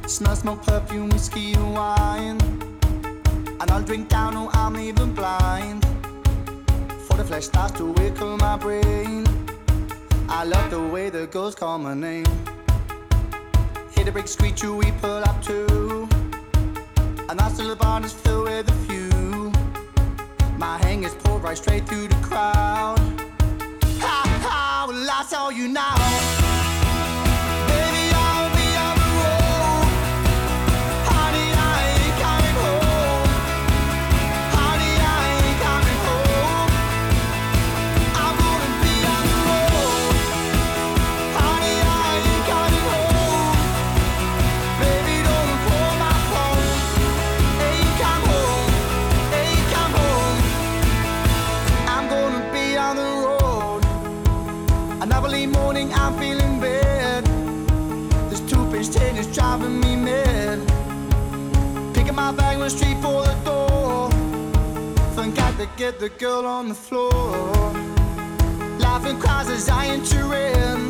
Smell smoke, perfume, whiskey and wine. And I'll drink down, no, I'm even blind. For the flesh starts to wickle my brain. I love the way the girls call my name. Hear the brakes screech, you we pull up too. And our still the barn is filled with a few. My hangers pulled right straight through the crowd. Ha ha, well I saw you now. Baby, I'll be on the road. Honey, I ain't coming home. Honey, I ain't coming home. I'm gonna be on the road. Honey, I ain't coming home. Baby, don't call my phone. Ain't come home. Ain't come home. I'm gonna be on the road. Another late morning, I'm feeling bad. This two-page tin is driving me mad. Picking my bag, went straight for the door. Forgot to get the girl on the floor. Laughing cries as I enter in.